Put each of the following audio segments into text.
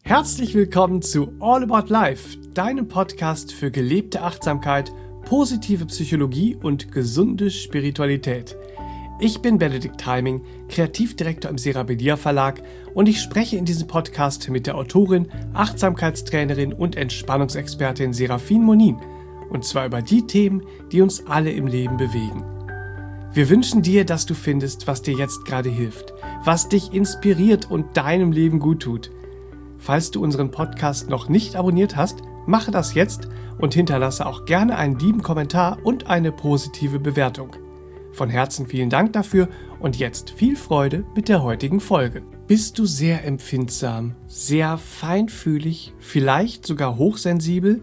Herzlich willkommen zu All About Life, deinem Podcast für gelebte Achtsamkeit, positive Psychologie und gesunde Spiritualität. Ich bin Benedikt Heiming, Kreativdirektor im Serabedia Verlag und ich spreche in diesem Podcast mit der Autorin, Achtsamkeitstrainerin und Entspannungsexpertin Serafin Monin. Und zwar über die Themen, die uns alle im Leben bewegen. Wir wünschen dir, dass du findest, was dir jetzt gerade hilft, was dich inspiriert und deinem Leben gut tut. Falls du unseren Podcast noch nicht abonniert hast, mache das jetzt und hinterlasse auch gerne einen lieben Kommentar und eine positive Bewertung. Von Herzen vielen Dank dafür und jetzt viel Freude mit der heutigen Folge. Bist du sehr empfindsam, sehr feinfühlig, vielleicht sogar hochsensibel?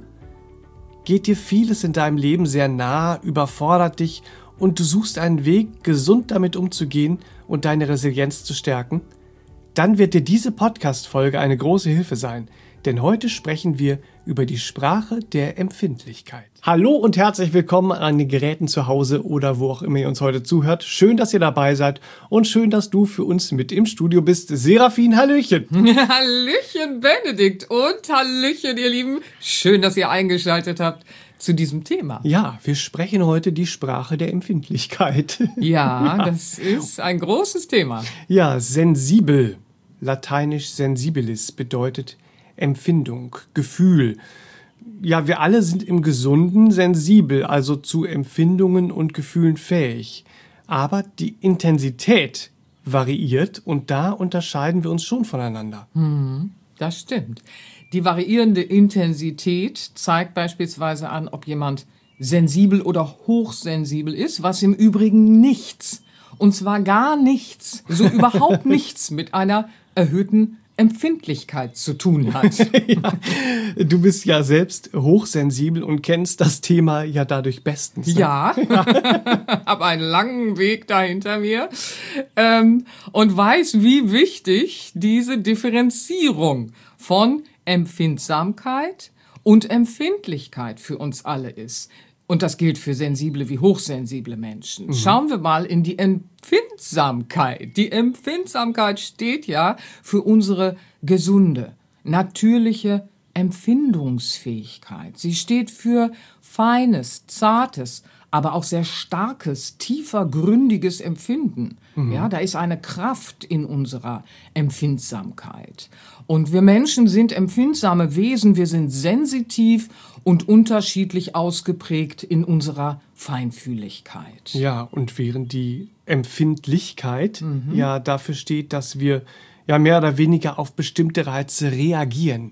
Geht dir vieles in deinem Leben sehr nah, überfordert dich und du suchst einen Weg, gesund damit umzugehen und deine Resilienz zu stärken? Dann wird dir diese Podcast-Folge eine große Hilfe sein, denn heute sprechen wir über die Sprache der Empfindlichkeit. Hallo und herzlich willkommen an den Geräten zu Hause oder wo auch immer ihr uns heute zuhört. Schön, dass ihr dabei seid und schön, dass du für uns mit im Studio bist. Serafin, Hallöchen. Hallöchen, Benedikt und Hallöchen, ihr Lieben. Schön, dass ihr eingeschaltet habt zu diesem Thema. Ja, wir sprechen heute die Sprache der Empfindlichkeit. Ja, das ist ein großes Thema. Ja, sensibel, lateinisch sensibilis, bedeutet Empfindung, Gefühl. Ja, wir alle sind im Gesunden sensibel, also zu Empfindungen und Gefühlen fähig. Aber die Intensität variiert und da unterscheiden wir uns schon voneinander. Das stimmt. Die variierende Intensität zeigt beispielsweise an, ob jemand sensibel oder hochsensibel ist, was im Übrigen nichts, und zwar gar nichts, so überhaupt nichts mit einer erhöhten Empfindlichkeit zu tun hat. Ja, du bist ja selbst hochsensibel und kennst das Thema ja dadurch bestens. Ne? Ja, habe einen langen Weg da hinter mir und weiß, wie wichtig diese Differenzierung von Empfindsamkeit und Empfindlichkeit für uns alle ist. Und das gilt für sensible wie hochsensible Menschen. Schauen wir mal in die Empfindsamkeit. Die Empfindsamkeit steht ja für unsere gesunde, natürliche Empfindungsfähigkeit. Sie steht für feines, zartes, aber auch sehr starkes, tiefer, gründiges Empfinden. Ja, da ist eine Kraft in unserer Empfindsamkeit. Und wir Menschen sind empfindsame Wesen, wir sind sensitiv und unterschiedlich ausgeprägt in unserer Feinfühligkeit. Ja, und während die Empfindlichkeit ja dafür steht, dass wir ja mehr oder weniger auf bestimmte Reize reagieren.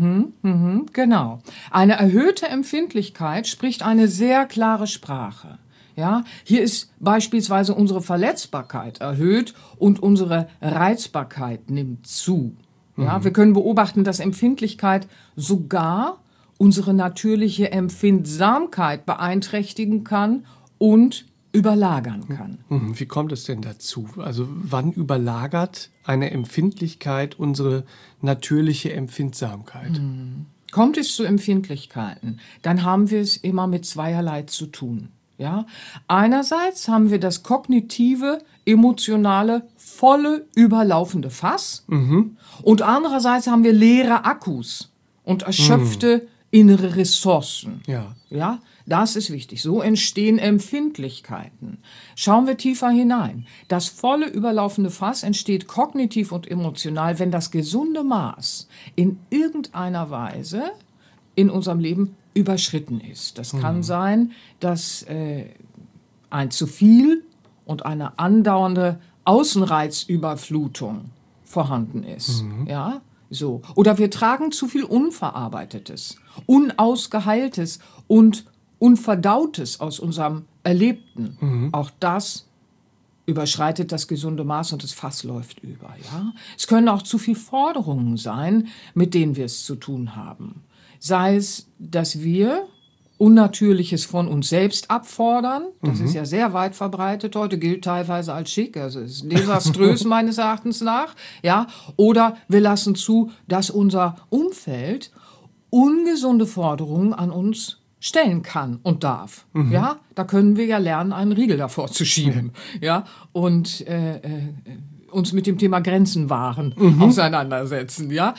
Genau. Eine erhöhte Empfindlichkeit spricht eine sehr klare Sprache. Ja, hier ist beispielsweise unsere Verletzbarkeit erhöht und unsere Reizbarkeit nimmt zu. Ja, wir können beobachten, dass Empfindlichkeit sogar unsere natürliche Empfindsamkeit beeinträchtigen kann und überlagern kann. Wie kommt es denn dazu? Also wann überlagert eine Empfindlichkeit unsere natürliche Empfindsamkeit? Kommt es zu Empfindlichkeiten, dann haben wir es immer mit zweierlei zu tun. Ja? Einerseits haben wir das kognitive, emotionale, volle, überlaufende Fass und andererseits haben wir leere Akkus und erschöpfte innere Ressourcen. Ja, das ist wichtig. So entstehen Empfindlichkeiten. Schauen wir tiefer hinein. Das volle, überlaufende Fass entsteht kognitiv und emotional, wenn das gesunde Maß in irgendeiner Weise in unserem Leben überschritten ist. Das kann sein, dass ein zu viel und eine andauernde Außenreizüberflutung vorhanden ist. Ja, so. Oder wir tragen zu viel Unverarbeitetes, Unausgeheiltes und Unverdautes aus unserem Erlebten. Auch das überschreitet das gesunde Maß und das Fass läuft über. Ja? Es können auch zu viel Forderungen sein, mit denen wir es zu tun haben. Sei es, dass wir Unnatürliches von uns selbst abfordern. Das ist ja sehr weit verbreitet heute, gilt teilweise als schick, also ist desaströs meines Erachtens nach. Ja? Oder wir lassen zu, dass unser Umfeld ungesunde Forderungen an uns stellen kann und darf. Ja, da können wir ja lernen, einen Riegel davor zu schieben. Ja, und uns mit dem Thema Grenzen wahren auseinandersetzen. Ja?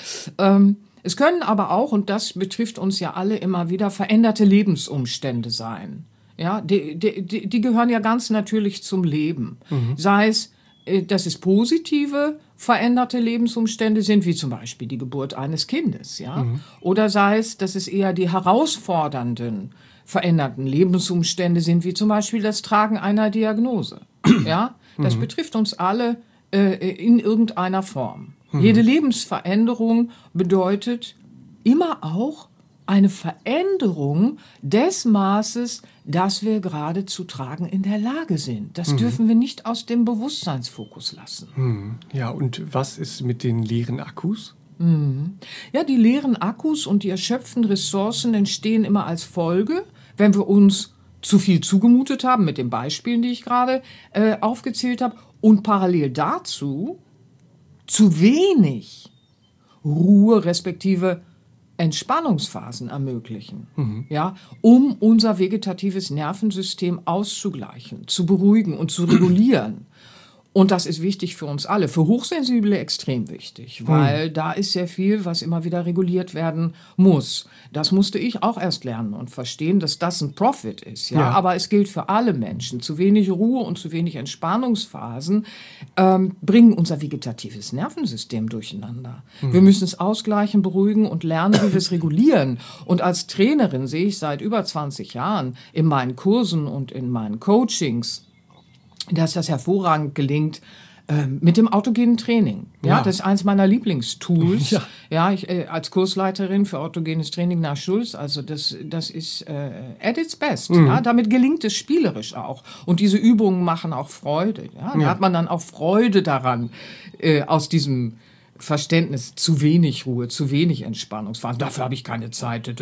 Es können aber auch, und das betrifft uns ja alle immer wieder, veränderte Lebensumstände sein. Ja? Die gehören ja ganz natürlich zum Leben. Sei es, dass es positive veränderte Lebensumstände sind, wie zum Beispiel die Geburt eines Kindes, ja, oder sei es, dass es eher die herausfordernden veränderten Lebensumstände sind, wie zum Beispiel das Tragen einer Diagnose, ja, das betrifft uns alle in irgendeiner Form. Jede Lebensveränderung bedeutet immer auch eine Veränderung des Maßes, das wir gerade zu tragen in der Lage sind. Das dürfen wir nicht aus dem Bewusstseinsfokus lassen. Ja, und was ist mit den leeren Akkus? Ja, die leeren Akkus und die erschöpften Ressourcen entstehen immer als Folge, wenn wir uns zu viel zugemutet haben, mit den Beispielen, die ich gerade aufgezählt habe, und parallel dazu zu wenig Ruhe respektive Entspannungsphasen ermöglichen, ja, um unser vegetatives Nervensystem auszugleichen, zu beruhigen und zu regulieren. Und das ist wichtig für uns alle, für Hochsensible extrem wichtig, weil da ist sehr viel, was immer wieder reguliert werden muss. Das musste ich auch erst lernen und verstehen, dass das ein Profit ist. Ja? Aber es gilt für alle Menschen. Zu wenig Ruhe und zu wenig Entspannungsphasen bringen unser vegetatives Nervensystem durcheinander. Wir müssen es ausgleichen, beruhigen und lernen, wie wir es regulieren. Und als Trainerin sehe ich seit über 20 Jahren in meinen Kursen und in meinen Coachings, dass das hervorragend gelingt mit dem autogenen Training. Ja, das ist eins meiner Lieblingstools. Ja, ich als Kursleiterin für autogenes Training nach Schulz, also das ist at its best. Ja, damit gelingt es spielerisch auch. Und diese Übungen machen auch Freude. Ja, da hat man dann auch Freude daran, aus diesem Verständnis, zu wenig Ruhe, zu wenig Entspannungsphase. Dafür habe ich keine Zeit.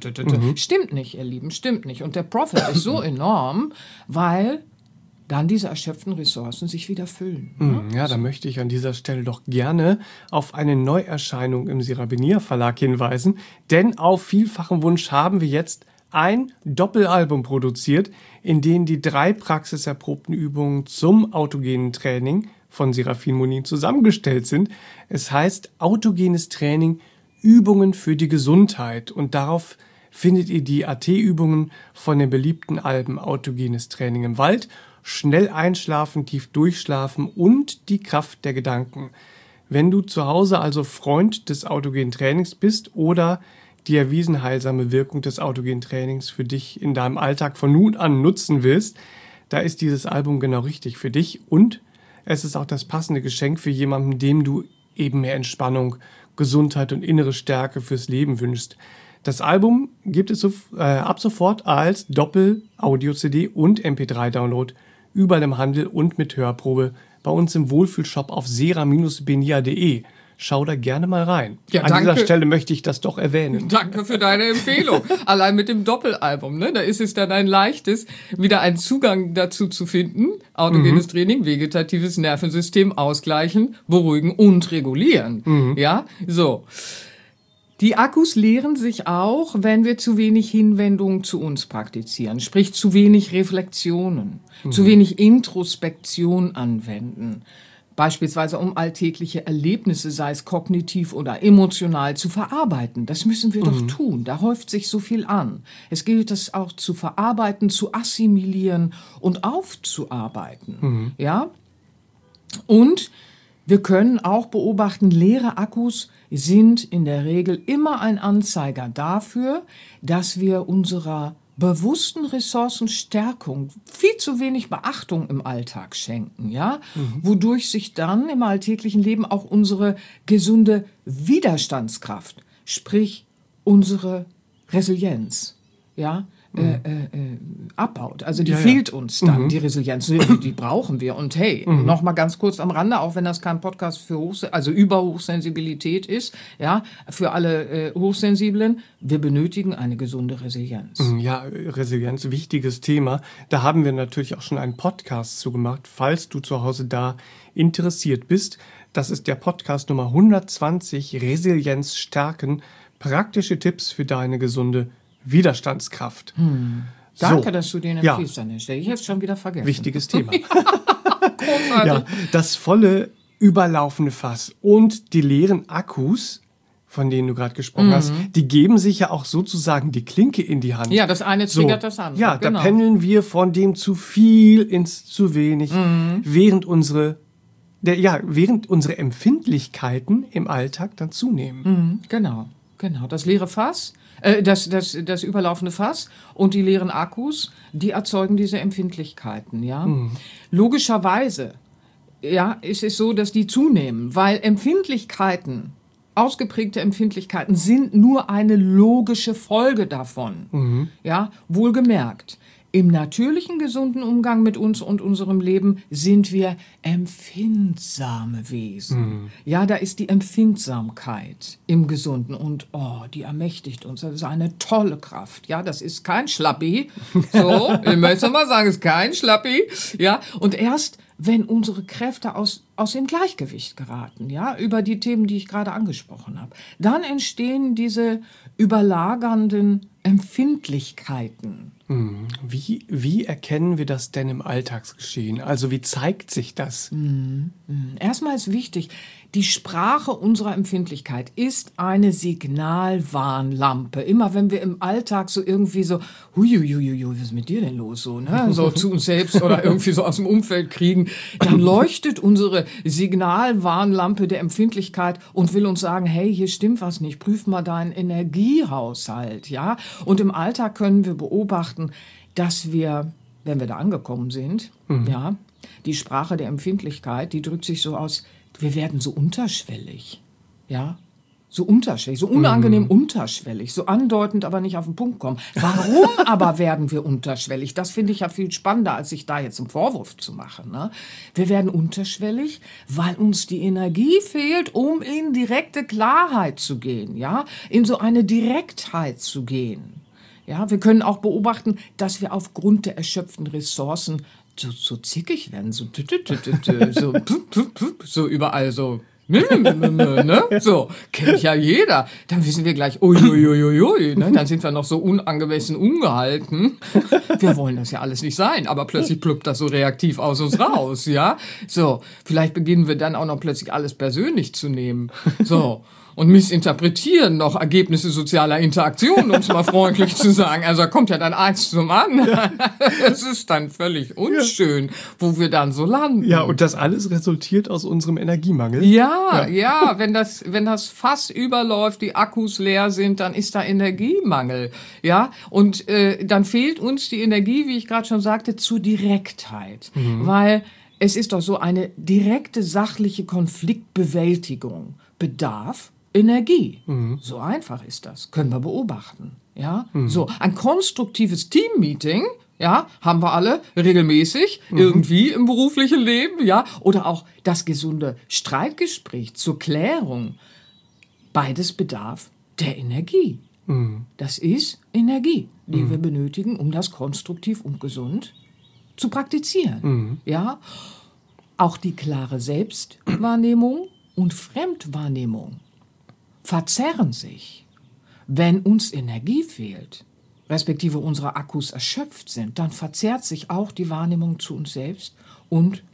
Stimmt nicht, ihr Lieben, stimmt nicht. Und der Profit ist so enorm, weil dann diese erschöpften Ressourcen sich wieder füllen. Ja, da möchte ich an dieser Stelle doch gerne auf eine Neuerscheinung im Sirabenier Verlag hinweisen, denn auf vielfachen Wunsch haben wir jetzt ein Doppelalbum produziert, in dem die 3 praxiserprobten Übungen zum autogenen Training von Serafin Monin zusammengestellt sind. Es heißt Autogenes Training, Übungen für die Gesundheit, und darauf findet ihr die AT-Übungen von den beliebten Alben Autogenes Training im Wald, Schnell einschlafen, tief durchschlafen und die Kraft der Gedanken. Wenn du zu Hause also Freund des autogenen Trainings bist oder die erwiesen heilsame Wirkung des autogenen Trainings für dich in deinem Alltag von nun an nutzen willst, da ist dieses Album genau richtig für dich, und es ist auch das passende Geschenk für jemanden, dem du eben mehr Entspannung, Gesundheit und innere Stärke fürs Leben wünschst. Das Album gibt es ab sofort als Doppel-Audio-CD und MP3-Download überall im Handel und mit Hörprobe bei uns im Wohlfühlshop auf sera-benia.de. Schau da gerne mal rein. Ja, an dieser Stelle möchte ich das doch erwähnen. Danke für deine Empfehlung. Allein mit dem Doppelalbum, ne? Da ist es dann ein leichtes, wieder einen Zugang dazu zu finden. Autogenes Training, vegetatives Nervensystem ausgleichen, beruhigen und regulieren. Ja, so. Die Akkus leeren sich auch, wenn wir zu wenig Hinwendung zu uns praktizieren, sprich zu wenig Reflexionen, zu wenig Introspektion anwenden. Beispielsweise um alltägliche Erlebnisse, sei es kognitiv oder emotional, zu verarbeiten. Das müssen wir doch tun. Da häuft sich so viel an. Es gilt, das auch zu verarbeiten, zu assimilieren und aufzuarbeiten. Ja? Und wir können auch beobachten, leere Akkus sind in der Regel immer ein Anzeiger dafür, dass wir unserer bewussten Ressourcenstärkung viel zu wenig Beachtung im Alltag schenken, ja, wodurch sich dann im alltäglichen Leben auch unsere gesunde Widerstandskraft, sprich unsere Resilienz, ja, abbaut. Also die fehlt uns dann, die Resilienz, die brauchen wir. Und hey, noch mal ganz kurz am Rande, auch wenn das kein Podcast für über Hochsensibilität ist, ja, für alle Hochsensiblen, wir benötigen eine gesunde Resilienz. Ja, Resilienz, wichtiges Thema. Da haben wir natürlich auch schon einen Podcast zu gemacht, falls du zu Hause da interessiert bist. Das ist der Podcast Nummer 120, Resilienz stärken, praktische Tipps für deine gesunde Widerstandskraft. Danke, dass du den empfiehlst an der Stelle. Ich hätte es schon wieder vergessen. Wichtiges Thema. Großartig. Ja, das volle überlaufende Fass und die leeren Akkus, von denen du gerade gesprochen hast, die geben sich ja auch sozusagen die Klinke in die Hand. Ja, das eine triggert das andere. Ja, genau. Da pendeln wir von dem zu viel ins zu wenig, während unsere Empfindlichkeiten im Alltag dann zunehmen. Genau. Das leere Fass, das überlaufende Fass und die leeren Akkus, die erzeugen diese Empfindlichkeiten, ja. Logischerweise, ja, ist es so, dass die zunehmen, weil ausgeprägte Empfindlichkeiten sind nur eine logische Folge davon. Ja, wohlgemerkt. Im natürlichen, gesunden Umgang mit uns und unserem Leben sind wir empfindsame Wesen. Ja, da ist die Empfindsamkeit im Gesunden und die ermächtigt uns. Das ist eine tolle Kraft. Ja, das ist kein Schlappi. So, ich möchte mal sagen, es ist kein Schlappi. Ja, und erst wenn unsere Kräfte aus dem Gleichgewicht geraten, ja, über die Themen, die ich gerade angesprochen habe, dann entstehen diese überlagernden Empfindlichkeiten. Wie erkennen wir das denn im Alltagsgeschehen? Also wie zeigt sich das? Erstmal ist wichtig, die Sprache unserer Empfindlichkeit ist eine Signalwarnlampe. Immer wenn wir im Alltag so irgendwie so, huiuiuiui, was ist mit dir denn los? So, ne? So zu uns selbst oder irgendwie so aus dem Umfeld kriegen, dann leuchtet unsere Signalwarnlampe der Empfindlichkeit und will uns sagen, hey, hier stimmt was nicht, prüf mal deinen Energiehaushalt, ja? Und im Alltag können wir beobachten, dass wir, wenn wir da angekommen sind, ja, die Sprache der Empfindlichkeit, die drückt sich so aus, wir werden so unterschwellig, ja, so unterschwellig, so unangenehm unterschwellig, so andeutend, aber nicht auf den Punkt kommen. Warum aber werden wir unterschwellig? Das finde ich ja viel spannender, als sich da jetzt einen Vorwurf zu machen. Ne? Wir werden unterschwellig, weil uns die Energie fehlt, um in direkte Klarheit zu gehen, ja, in so eine Direktheit zu gehen. Ja, wir können auch beobachten, dass wir aufgrund der erschöpften Ressourcen so zickig werden, so überall so. Ne? So, kennt ja jeder. Dann wissen wir gleich, uiuiuiui, ne? Dann sind wir noch so unangemessen ungehalten. Wir wollen das ja alles nicht sein, aber plötzlich pluppt das so reaktiv aus uns raus, ja? So, vielleicht beginnen wir dann auch noch plötzlich alles persönlich zu nehmen. So. Und missinterpretieren noch Ergebnisse sozialer Interaktion, um es mal freundlich zu sagen. Also da kommt ja dann eins zum anderen. Es ist dann völlig unschön, wo wir dann so landen. Ja, und das alles resultiert aus unserem Energiemangel. Ja, wenn das Fass überläuft, die Akkus leer sind, dann ist da Energiemangel. Ja, und dann fehlt uns die Energie, wie ich gerade schon sagte, zur Direktheit. Weil es ist doch so, eine direkte sachliche Konfliktbewältigung bedarf Energie. So einfach ist das. Können wir beobachten. Ja? So, ein konstruktives Teammeeting, ja, haben wir alle regelmäßig irgendwie im beruflichen Leben, ja, oder auch das gesunde Streitgespräch zur Klärung. Beides bedarf der Energie. Das ist Energie, die wir benötigen, um das konstruktiv und gesund zu praktizieren. Ja? Auch die klare Selbstwahrnehmung und Fremdwahrnehmung verzerren sich. Wenn uns Energie fehlt, respektive unsere Akkus erschöpft sind, dann verzerrt sich auch die Wahrnehmung zu uns selbst und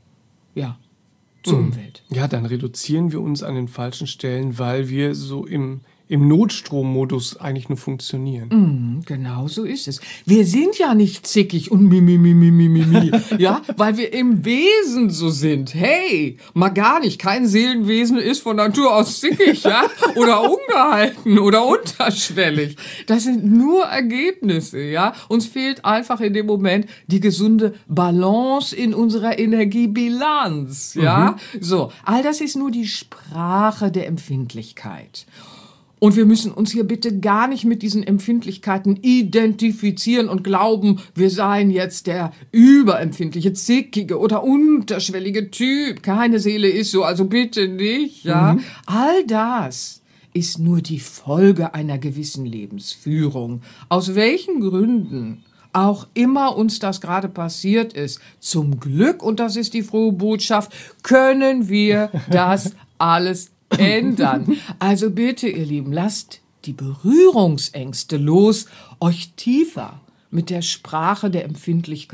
zur Umwelt. Ja, dann reduzieren wir uns an den falschen Stellen, weil wir so im Notstrommodus eigentlich nur funktionieren. Genau so ist es. Wir sind ja nicht zickig und mi, ja, weil wir im Wesen so sind. Hey, mal gar nicht. Kein Seelenwesen ist von Natur aus zickig, ja, oder ungehalten oder unterschwellig. Das sind nur Ergebnisse, ja. Uns fehlt einfach in dem Moment die gesunde Balance in unserer Energiebilanz, ja. So, all das ist nur die Sprache der Empfindlichkeit. Und wir müssen uns hier bitte gar nicht mit diesen Empfindlichkeiten identifizieren und glauben, wir seien jetzt der überempfindliche, zickige oder unterschwellige Typ. Keine Seele ist so, also bitte nicht, ja. All das ist nur die Folge einer gewissen Lebensführung. Aus welchen Gründen auch immer uns das gerade passiert ist, zum Glück, und das ist die frohe Botschaft, können wir das alles ändern. Also bitte, ihr Lieben, lasst die Berührungsängste los, euch tiefer mit der Sprache der Empfindlichkeit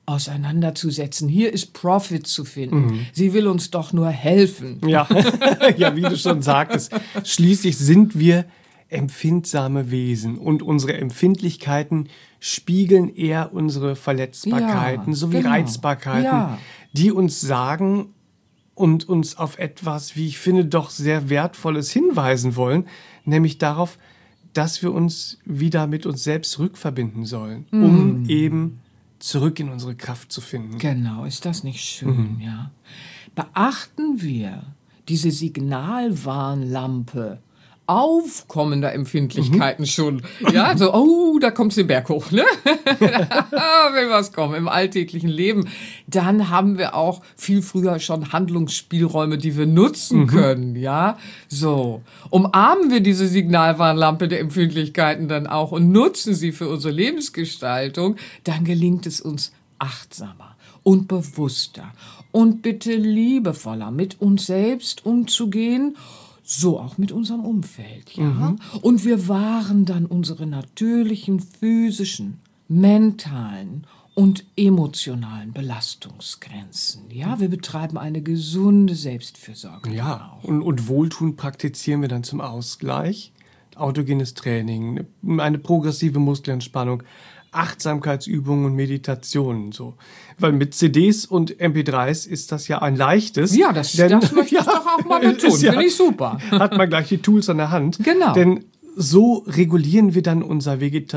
auseinanderzusetzen. Hier ist Profit zu finden. Sie will uns doch nur helfen. Ja, ja, wie du schon sagtest, schließlich sind wir empfindsame Wesen und unsere Empfindlichkeiten spiegeln eher unsere Verletzbarkeiten sowie Reizbarkeiten, die uns sagen und uns auf etwas, wie ich finde, doch sehr Wertvolles hinweisen wollen, nämlich darauf, dass wir uns wieder mit uns selbst rückverbinden sollen, um eben zurück in unsere Kraft zu finden. Genau, ist das nicht schön, ja? Beachten wir diese Signalwarnlampe aufkommender Empfindlichkeiten schon. Ja, so, da kommt's den Berg hoch, ne? Will was kommen im alltäglichen Leben. Dann haben wir auch viel früher schon Handlungsspielräume, die wir nutzen können, ja? So. Umarmen wir diese Signalwarnlampe der Empfindlichkeiten dann auch und nutzen sie für unsere Lebensgestaltung, dann gelingt es uns achtsamer und bewusster und bitte liebevoller mit uns selbst umzugehen, so auch mit unserem Umfeld, ja. Und wir wahren dann unsere natürlichen physischen, mentalen und emotionalen Belastungsgrenzen. Ja, wir betreiben eine gesunde Selbstfürsorge. Ja, und Wohltun praktizieren wir dann zum Ausgleich. Autogenes Training, eine progressive Muskelentspannung, Achtsamkeitsübungen und Meditationen, so. Weil mit CDs und MP3s ist das ja ein leichtes. Ja, das möchte ich doch auch mal betonen. Finde ich super. Hat man gleich die Tools an der Hand. Genau. Denn so regulieren wir dann unsere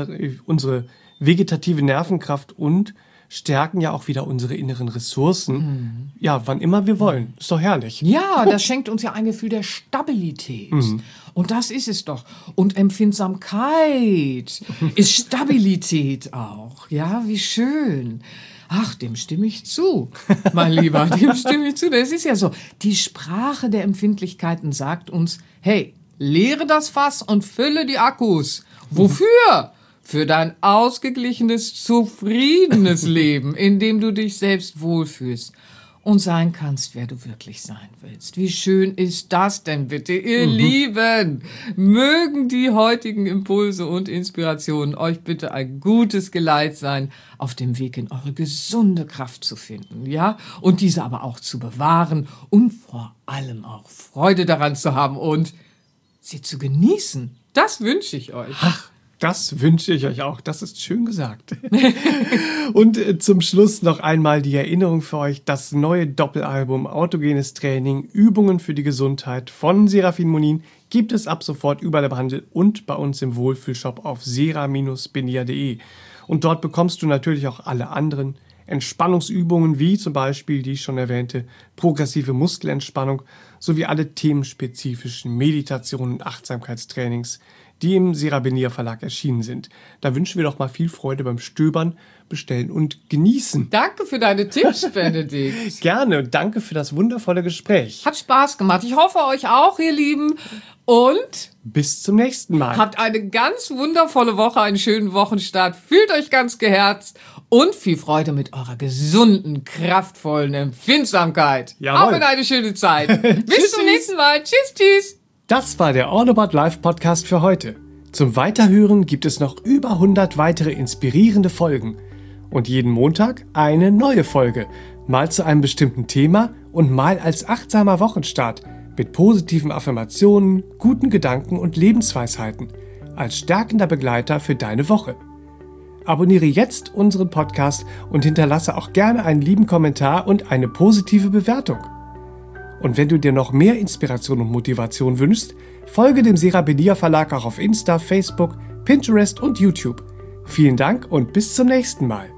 vegetative Nervenkraft und stärken ja auch wieder unsere inneren Ressourcen. Ja, wann immer wir wollen. Ist doch herrlich. Ja, das schenkt uns ja ein Gefühl der Stabilität. Und das ist es doch. Und Empfindsamkeit ist Stabilität auch. Ja, wie schön. Ach, dem stimme ich zu, mein Lieber, dem stimme ich zu. Das ist ja so. Die Sprache der Empfindlichkeiten sagt uns, hey, leere das Fass und fülle die Akkus. Wofür? Für dein ausgeglichenes, zufriedenes Leben, in dem du dich selbst wohlfühlst und sein kannst, wer du wirklich sein willst. Wie schön ist das denn bitte, ihr Lieben? Mögen die heutigen Impulse und Inspirationen euch bitte ein gutes Geleit sein, auf dem Weg in eure gesunde Kraft zu finden, ja? Und diese aber auch zu bewahren und vor allem auch Freude daran zu haben und sie zu genießen. Das wünsche ich euch. Ach, das wünsche ich euch auch. Das ist schön gesagt. Und zum Schluss noch einmal die Erinnerung für euch. Das neue Doppelalbum Autogenes Training, Übungen für die Gesundheit von Serafin Monin gibt es ab sofort überall im Handel und bei uns im Wohlfühlshop auf sera-benia.de. Und dort bekommst du natürlich auch alle anderen Entspannungsübungen, wie zum Beispiel die schon erwähnte progressive Muskelentspannung, sowie alle themenspezifischen Meditationen und Achtsamkeitstrainings, die im Sera-Benia Verlag erschienen sind. Da wünschen wir doch mal viel Freude beim Stöbern, Bestellen und Genießen. Danke für deine Tipps, Benedikt. Gerne und danke für das wundervolle Gespräch. Hat Spaß gemacht. Ich hoffe, euch auch, ihr Lieben. Und bis zum nächsten Mal. Habt eine ganz wundervolle Woche, einen schönen Wochenstart. Fühlt euch ganz geherzt und viel Freude mit eurer gesunden, kraftvollen Empfindsamkeit. Jawohl. Auch in eine schöne Zeit. Bis zum nächsten Mal. Tschüss, tschüss. Das war der All About Life Podcast für heute. Zum Weiterhören gibt es noch über 100 weitere inspirierende Folgen. Und jeden Montag eine neue Folge. Mal zu einem bestimmten Thema und mal als achtsamer Wochenstart. Mit positiven Affirmationen, guten Gedanken und Lebensweisheiten. Als stärkender Begleiter für deine Woche. Abonniere jetzt unseren Podcast und hinterlasse auch gerne einen lieben Kommentar und eine positive Bewertung. Und wenn du dir noch mehr Inspiration und Motivation wünschst, folge dem Sera-Benia Verlag auch auf Insta, Facebook, Pinterest und YouTube. Vielen Dank und bis zum nächsten Mal.